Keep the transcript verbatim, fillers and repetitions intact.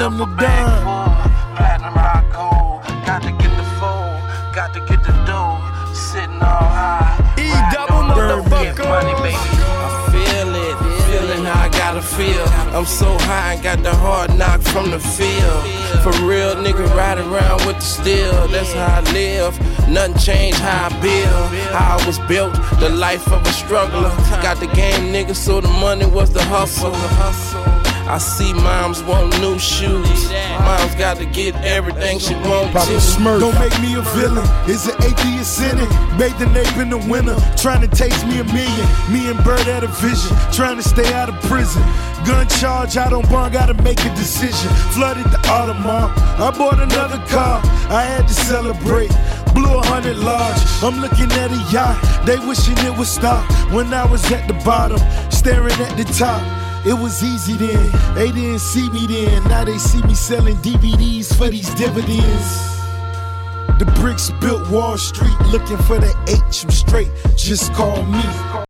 I'm the dime. Platinum high gold, got to get the phone, got to get the dough, sitting all high. E double motherfucker. Money, baby. I feel it, feeling how I gotta feel. I'm so high, I got the hard knock from the field. For real, nigga, ride around with the steel. That's how I live. Nothing changed how I build. How I was built, the life of a struggler. Got the game, nigga, so the money was the hustle. I see moms want new shoes. Mom's got to get everything she wants to. Don't make me a villain. It's an atheist in it. Made the nape in the winter. Trying to taste me a million. Me and Bird had a vision. Trying to stay out of prison. Gun charge out on bond. Gotta make a decision. Flooded the Audemars. I bought another car. I had to celebrate. Blew a hundred large. I'm looking at a yacht. They wishing it would stop. When I was at the bottom, staring at the top. It was easy then, they didn't see me then. Now they see me selling D V Ds for these dividends. The bricks built Wall Street, looking for the H, I'm straight, just call me.